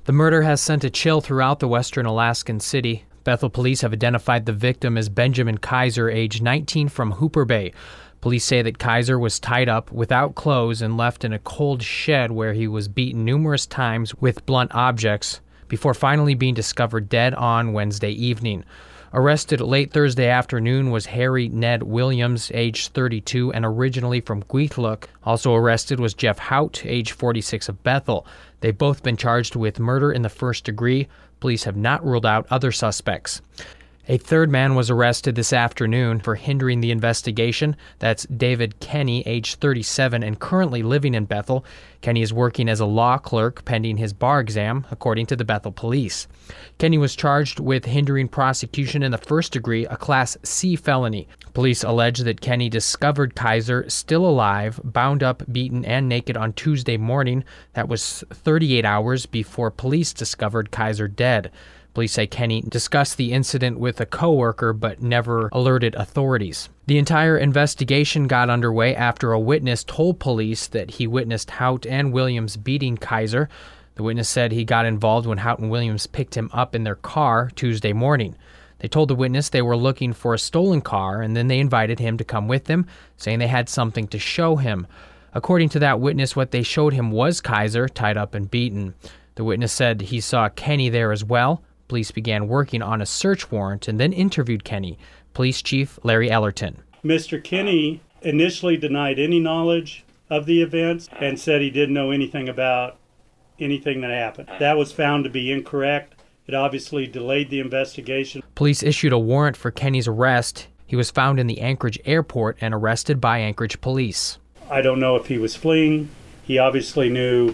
The murder has sent a chill throughout the western Alaskan city. Bethel police have identified the victim as Benjamin Kaiser, age 19, from Hooper Bay. Police say that Kaiser was tied up without clothes and left in a cold shed where he was beaten numerous times with blunt objects before finally being discovered dead on Wednesday evening. Arrested late Thursday afternoon was Harry Ned Williams, age 32, and originally from Gweethlook. Also arrested was Jeff Hout, age 46, of Bethel. They've both been charged with murder in the first degree. Police have not ruled out other suspects. A third man was arrested this afternoon for hindering the investigation. That's David Kenny, age 37, and currently living in Bethel. Kenny is working as a law clerk pending his bar exam, according to the Bethel police. Kenny was charged with hindering prosecution in the first degree, a Class C felony. Police allege that Kenny discovered Kaiser still alive, bound up, beaten, and naked on Tuesday morning. That was 38 hours before police discovered Kaiser dead. Police say Kenny discussed the incident with a coworker but never alerted authorities. The entire investigation got underway after a witness told police that he witnessed Hout and Williams beating Kaiser. The witness said he got involved when Hout and Williams picked him up in their car Tuesday morning. They told the witness they were looking for a stolen car, and then they invited him to come with them, saying they had something to show him. According to that witness, what they showed him was Kaiser tied up and beaten. The witness said he saw Kenny there as well. Police began working on a search warrant and then interviewed Kenny. Police Chief Larry Ellerton. Mr. Kenny initially denied any knowledge of the events and said he didn't know anything about anything that happened. That was found to be incorrect. It obviously delayed the investigation. Police issued a warrant for Kenny's arrest. He was found in the Anchorage airport and arrested by Anchorage police. I don't know if he was fleeing. He obviously knew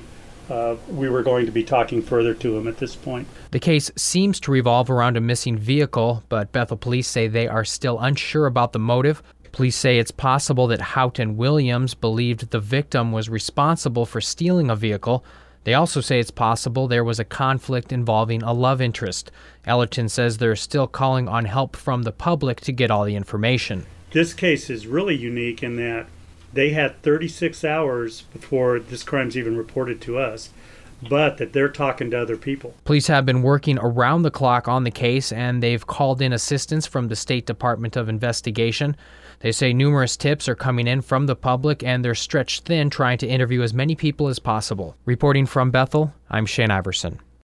we were going to be talking further to him at this point. The case seems to revolve around a missing vehicle, but Bethel police say they are still unsure about the motive. Police say it's possible that Hout and Williams believed the victim was responsible for stealing a vehicle. They also say it's possible there was a conflict involving a love interest. Ellerton says they're still calling on help from the public to get all the information. This case is really unique in that they had 36 hours before this crime's even reported to us, but that they're talking to other people. Police have been working around the clock on the case, and they've called in assistance from the State Department of Investigation. They say numerous tips are coming in from the public, and they're stretched thin trying to interview as many people as possible. Reporting from Bethel, I'm Shane Iverson.